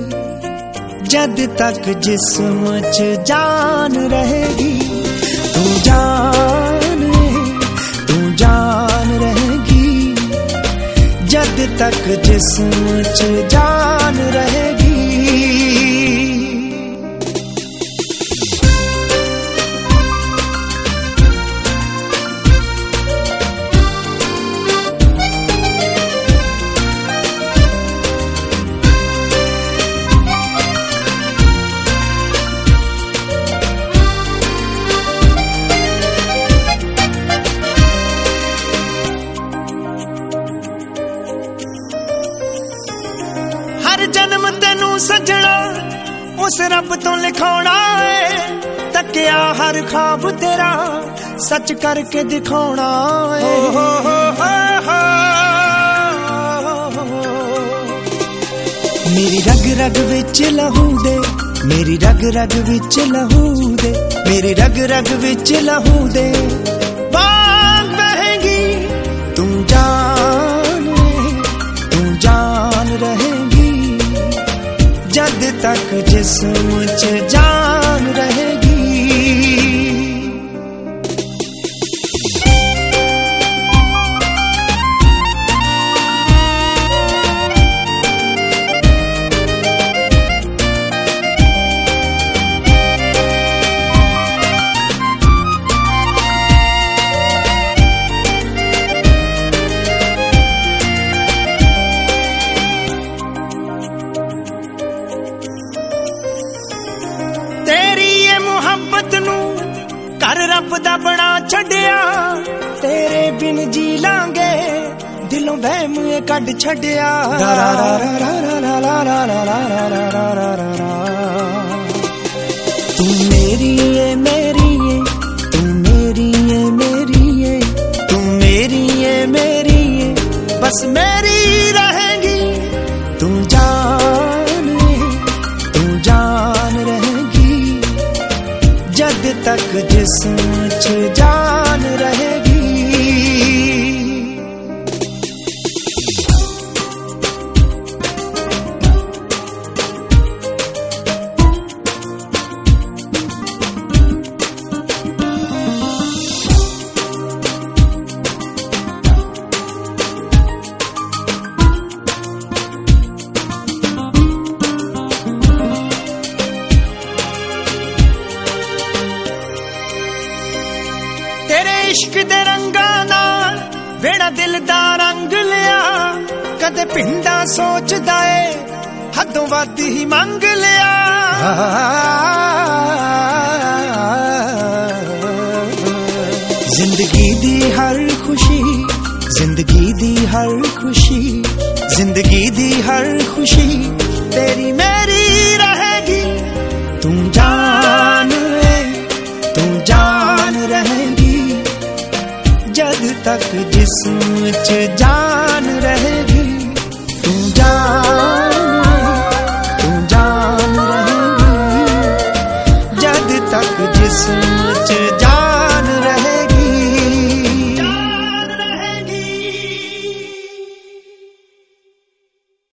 जद तक जिस्म च जान रहेगी। तू जान रहेगी, जद तक जिस्म च जान रहेगी। हर जन्म तेनू सजना उस रब तो लिखौना है, तकिया हर ख्वाब तेरा सच करके दिखाना है। मेरी रग रग विच लहू दे, मेरी रग रग विच लहू दे, मेरी रग रग विच लहू दे बाग बहेगी। तू जान रहेगी, जद तक जिस्म च जान रहेगी। मोहब्बत नू कर रब दा बना छड़िया, तेरे बिन जी लांगे दिलों वहम कड छड़िया। तू मेरी है मेरी है, तू मेरी है मेरी है, तू मेरी है मेरी है, बस मेरी रहेगी। तू जान रहेगी, जद तक जिस्म च जान रहेगी। तेरे इश्क दे रंगां नाल वेड़ा दिल दा रंग लिया, कदे पिंडा सोचदा ए हदों वध ही मंग लिया। जिंदगी दी हर खुशी, जिंदगी दी हर खुशी, जिंदगी दी हर खुशी तेरी में